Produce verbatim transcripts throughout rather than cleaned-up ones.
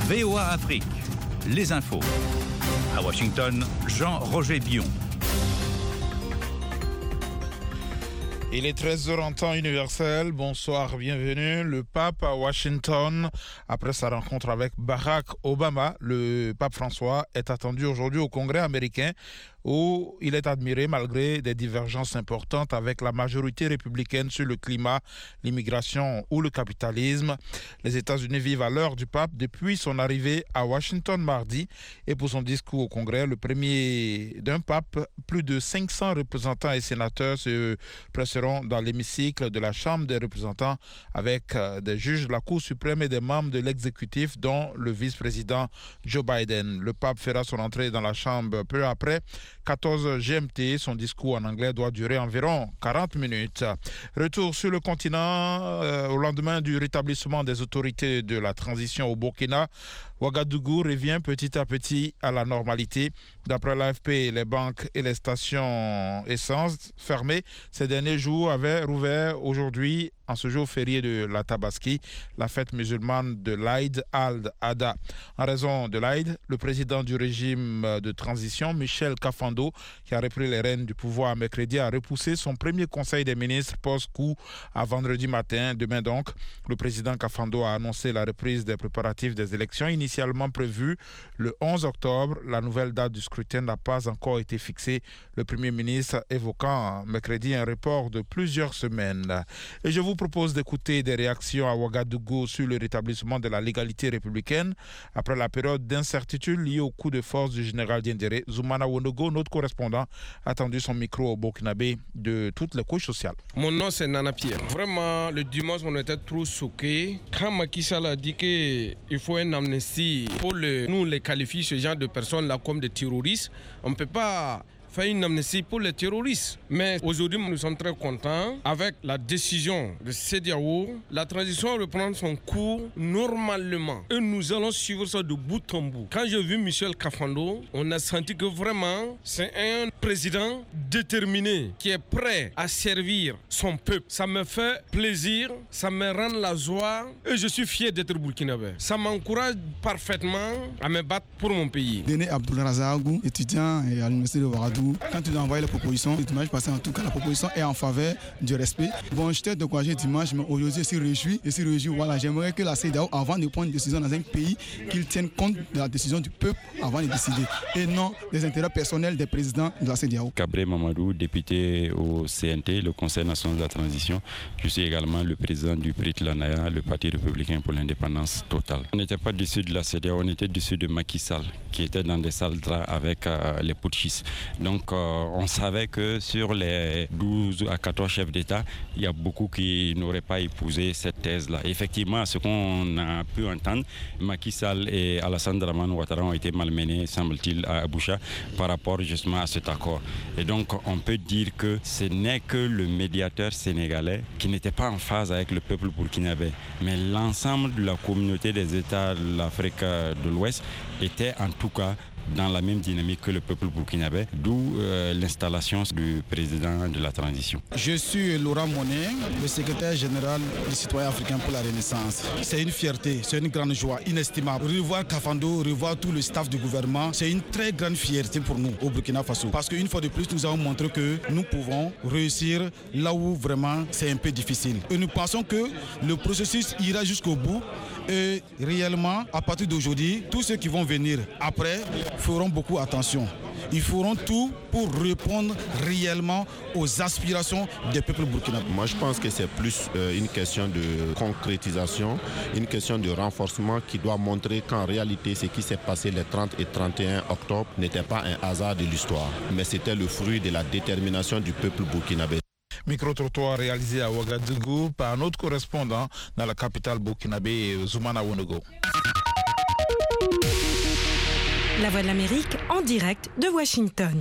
V O A Afrique, les infos. À Washington, Jean-Roger Bion. Il est treize heures en temps universel. Bonsoir, bienvenue. Le pape à Washington, après sa rencontre avec Barack Obama, le pape François est attendu aujourd'hui au Congrès américain où il est admiré malgré des divergences importantes avec la majorité républicaine sur le climat, l'immigration ou le capitalisme. Les États-Unis vivent à l'heure du pape depuis son arrivée à Washington mardi. Et pour son discours au Congrès, le premier d'un pape, plus de cinq cents représentants et sénateurs se presseront dans l'hémicycle de la Chambre des représentants avec des juges de la Cour suprême et des membres de l'exécutif, dont le vice-président Joe Biden. Le pape fera son entrée dans la Chambre peu après quatorze G M T. Son discours en anglais doit durer environ quarante minutes. Retour sur le continent euh, au lendemain du rétablissement des autorités de la transition au Burkina. Ouagadougou revient petit à petit à la normalité. D'après l'A F P, les banques et les stations essence fermées ces derniers jours avaient rouvert aujourd'hui, en ce jour férié de la Tabaski, la fête musulmane de l'Aïd al-Adha. En raison de l'Aïd, le président du régime de transition, Michel Kafando, qui a repris les rênes du pouvoir mercredi, a repoussé son premier conseil des ministres post-coup à vendredi matin. Demain donc, le président Kafando a annoncé la reprise des préparatifs des élections initialement prévues le onze octobre. La nouvelle date du scrutin n'a pas encore été fixée. Le Premier ministre évoquant mercredi un report de plusieurs semaines. Et je vous propose d'écouter des réactions à Ouagadougou sur le rétablissement de la légalité républicaine après la période d'incertitude liée au coup de force du général Diendéré. Zoumana Wonogo, notre correspondant, a tendu son micro au Burkinabé de toutes les couches sociales. Mon nom c'est Nana Pierre. Vraiment, le dimanche, on était trop choqués. Quand Macky Sall a dit qu'il faut une amnistie pour le, nous les qualifier ce genre de personnes-là comme des terroristes, on ne peut pas faire une amnistie pour les terroristes. Mais aujourd'hui, nous sommes très contents avec la décision de CEDEAO. La transition reprend son cours normalement. Et nous allons suivre ça de bout en bout. Quand j'ai vu Michel Kafando, on a senti que vraiment, c'est un président déterminé qui est prêt à servir son peuple. Ça me fait plaisir, ça me rend la joie et je suis fier d'être burkinabé. Ça m'encourage parfaitement à me battre pour mon pays. Déné Abdoulrazagou, étudiant à l'université de Ouagadougou. Quand tu as envoyé la proposition, dimanche passé, en tout cas, la proposition est en faveur du respect. Bon, j'étais découragé dimanche, mais aujourd'hui, je suis réjoui. Je suis réjoui. Voilà, j'aimerais que la CEDEAO, avant de prendre une décision dans un pays, qu'il tienne compte de la décision du peuple avant de décider. Et non des intérêts personnels des présidents de la CEDEAO. Kabré Mamadou, député au C N T, le Conseil national de la transition. Je suis également le président du P R I T Lanaya, le Parti républicain pour l'indépendance totale. On n'était pas dessus de la CEDEAO, on était dessus de Macky Sall, qui était dans des salles avec euh, les putschistes. Donc, Donc euh, on savait que sur les douze à quatorze chefs d'État, il y a beaucoup qui n'auraient pas épousé cette thèse-là. Effectivement, ce qu'on a pu entendre, Macky Sall et Alassane Dramane Ouattara ont été malmenés, semble-t-il, à Aboucha par rapport justement à cet accord. Et donc on peut dire que ce n'est que le médiateur sénégalais qui n'était pas en phase avec le peuple burkinabé. Mais l'ensemble de la communauté des États de l'Afrique de l'Ouest était en tout cas dans la même dynamique que le peuple burkinabé, d'où euh, l'installation du président de la transition. Je suis Laurent Monet, le secrétaire général des citoyens africains pour la Renaissance. C'est une fierté, c'est une grande joie inestimable. Revoir Kafando, revoir tout le staff du gouvernement, c'est une très grande fierté pour nous au Burkina Faso. Parce qu'une fois de plus, nous avons montré que nous pouvons réussir là où vraiment c'est un peu difficile. Et nous pensons que le processus ira jusqu'au bout. Et réellement, à partir d'aujourd'hui, tous ceux qui vont venir après feront beaucoup attention. Ils feront tout pour répondre réellement aux aspirations des peuples burkinabés. Moi, je pense que c'est plus euh, une question de concrétisation, une question de renforcement qui doit montrer qu'en réalité, ce qui s'est passé les trente et trente et un octobre n'était pas un hasard de l'histoire, mais c'était le fruit de la détermination du peuple burkinabé. Micro-trottoir réalisé à Ouagadougou par notre correspondant dans la capitale burkinabé, Zoumana Wonogo. La Voix de l'Amérique en direct de Washington.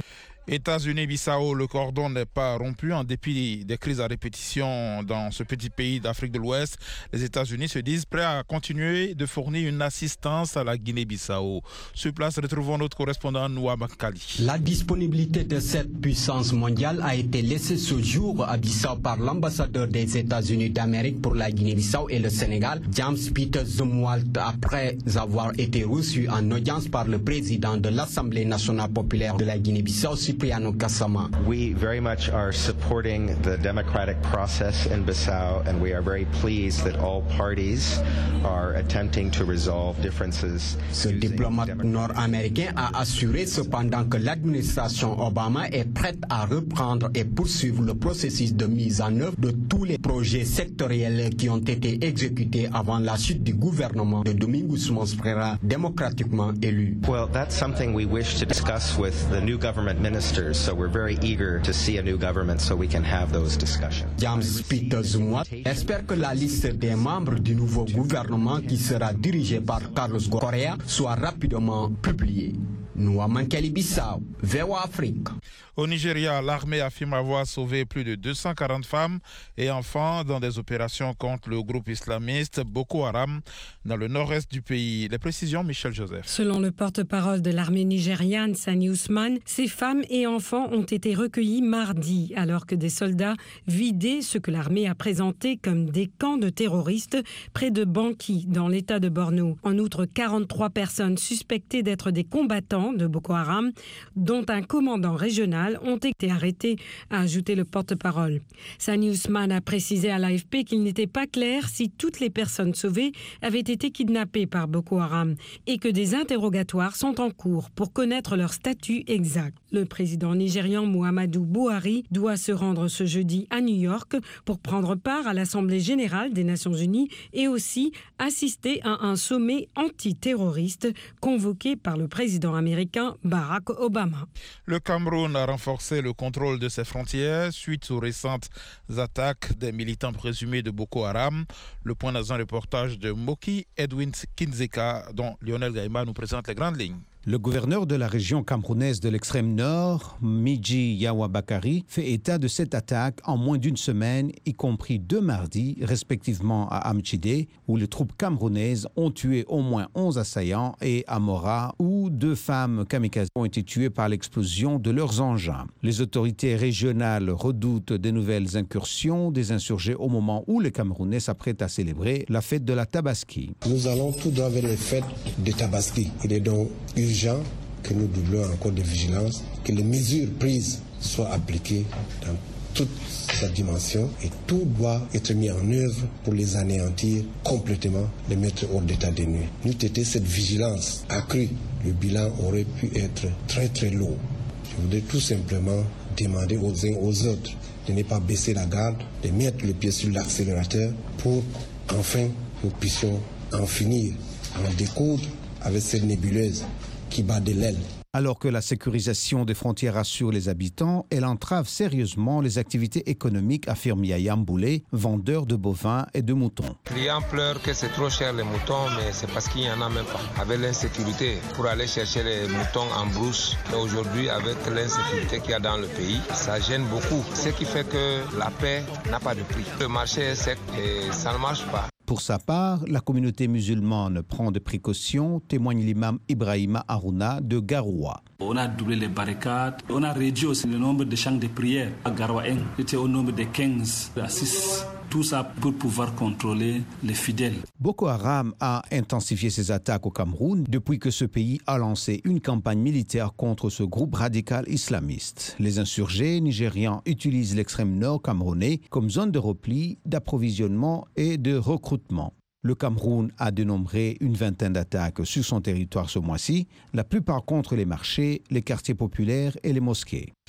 États-Unis-Bissau, le cordon n'est pas rompu en dépit des crises à répétition dans ce petit pays d'Afrique de l'Ouest. Les États-Unis se disent prêts à continuer de fournir une assistance à la Guinée-Bissau. Sur place, retrouvons notre correspondant Noah Makali. La disponibilité de cette puissance mondiale a été laissée ce jour à Bissau par l'ambassadeur des États-Unis d'Amérique pour la Guinée-Bissau et le Sénégal, James Peter Zumwalt, après avoir été reçu en audience par le président de l'Assemblée nationale populaire de la Guinée-Bissau, Cipriano Kassama. We very much are supporting the democratic process in Bissau, and we are very pleased that all parties are attempting to resolve differences. Ce diplomate nord-américain a assuré cependant que l'administration Obama est prête à reprendre et poursuivre le processus de mise en œuvre de tous les projets sectoriels qui ont été exécutés avant la chute du gouvernement de Domingos Mosquera, démocratiquement élu. Well, that's something we wish to discuss with the new government ministers, so we're very eager to see a new government so we can have those discussions. James Peter Zuma espère que la liste des membres du nouveau gouvernement qui sera dirigé par Carlos Correa soit rapidement publiée. Noah Mankeli Bissau, V O A Afrique. Au Nigeria, l'armée affirme avoir sauvé plus de deux cent quarante femmes et enfants dans des opérations contre le groupe islamiste Boko Haram dans le nord-est du pays. Les précisions, Michel Joseph. Selon le porte-parole de l'armée nigériane, Sani Ousmane, ces femmes et enfants ont été recueillis mardi alors que des soldats vidaient ce que l'armée a présenté comme des camps de terroristes près de Banki, dans l'état de Borno. En outre, quarante-trois personnes suspectées d'être des combattants de Boko Haram, dont un commandant régional, ont été arrêtés, a ajouté le porte-parole. Sani Ousmane a précisé à l'A F P qu'il n'était pas clair si toutes les personnes sauvées avaient été kidnappées par Boko Haram et que des interrogatoires sont en cours pour connaître leur statut exact. Le président nigérian Muhammadu Buhari doit se rendre ce jeudi à New York pour prendre part à l'Assemblée générale des Nations unies et aussi assister à un sommet antiterroriste convoqué par le président américain Barack Obama. Le Cameroun a renforcer le contrôle de ses frontières suite aux récentes attaques des militants présumés de Boko Haram. Le point dans un reportage de Moki Edwin Kinzeka dont Lionel Gaïma nous présente les grandes lignes. Le gouverneur de la région camerounaise de l'extrême nord, Midji Yawa Bakari, fait état de cette attaque en moins d'une semaine, y compris deux mardis, respectivement à Amchidé, où les troupes camerounaises ont tué au moins onze assaillants, et à Mora, où deux femmes kamikazes ont été tuées par l'explosion de leurs engins. Les autorités régionales redoutent de nouvelles incursions des insurgés au moment où les Camerounais s'apprêtent à célébrer la fête de la Tabaski. Nous allons tout droit vers les fêtes de Tabaski. Il est donc urgent que nous doublons encore de vigilance, que les mesures prises soient appliquées dans toute sa dimension et tout doit être mis en œuvre pour les anéantir complètement, les mettre hors d'état de nuit. N'eût été cette vigilance accrue, le bilan aurait pu être très très lourd. Je voudrais tout simplement demander aux uns aux autres de ne pas baisser la garde, de mettre le pied sur l'accélérateur pour enfin nous puissions en finir, en découdre avec cette nébuleuse qui bat de l'aile. Alors que la sécurisation des frontières rassure les habitants, elle entrave sérieusement les activités économiques, affirme Yaya Mboulé, vendeur de bovins et de moutons. Les clients pleurent que c'est trop cher les moutons, mais c'est parce qu'il n'y en a même pas. Avec l'insécurité, pour aller chercher les moutons en brousse, aujourd'hui avec l'insécurité qu'il y a dans le pays, ça gêne beaucoup. Ce qui fait que la paix n'a pas de prix. Le marché est sec et ça ne marche pas. Pour sa part, la communauté musulmane prend des précautions, témoigne l'imam Ibrahima Harouna de Garoua. On a doublé les barricades, on a réduit aussi le nombre de chants de prière à Garoua. C'était au nombre de quinze à six. Tout ça pour pouvoir contrôler les fidèles. Boko Haram a intensifié ses attaques au Cameroun depuis que ce pays a lancé une campagne militaire contre ce groupe radical islamiste. Les insurgés nigérians utilisent l'extrême nord camerounais comme zone de repli, d'approvisionnement et de recrutement. Le Cameroun a dénombré une vingtaine d'attaques sur son territoire ce mois-ci, la plupart contre les marchés, les quartiers populaires et les mosquées.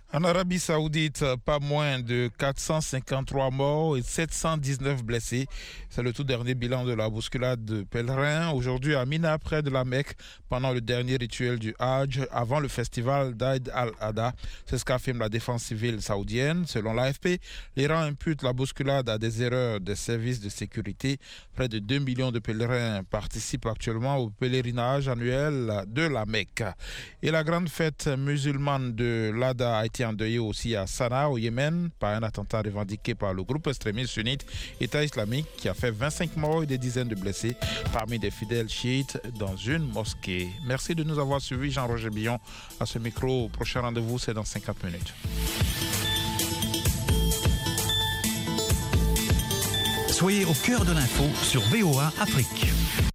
En Arabie Saoudite, pas moins de quatre cent cinquante-trois morts et sept cent dix-neuf blessés. C'est le tout dernier bilan de la bousculade de pèlerins aujourd'hui à Mina, près de la Mecque, pendant le dernier rituel du Hajj, avant le festival d'Aïd al-Adha. C'est ce qu'affirme la défense civile saoudienne. Selon l'A F P, l'Iran impute la bousculade à des erreurs des services de sécurité. Près de deux millions de pèlerins participent actuellement au pèlerinage annuel de la Mecque. Et la grande fête musulmane de l'Adha a été endeuillé aussi à Sanaa, au Yémen, par un attentat revendiqué par le groupe extrémiste sunnite État islamique qui a fait vingt-cinq morts et des dizaines de blessés parmi des fidèles chiites dans une mosquée. Merci de nous avoir suivis, Jean-Roger Billon à ce micro. Prochain rendez-vous, c'est dans cinquante minutes. Soyez au cœur de l'info sur V O A Afrique.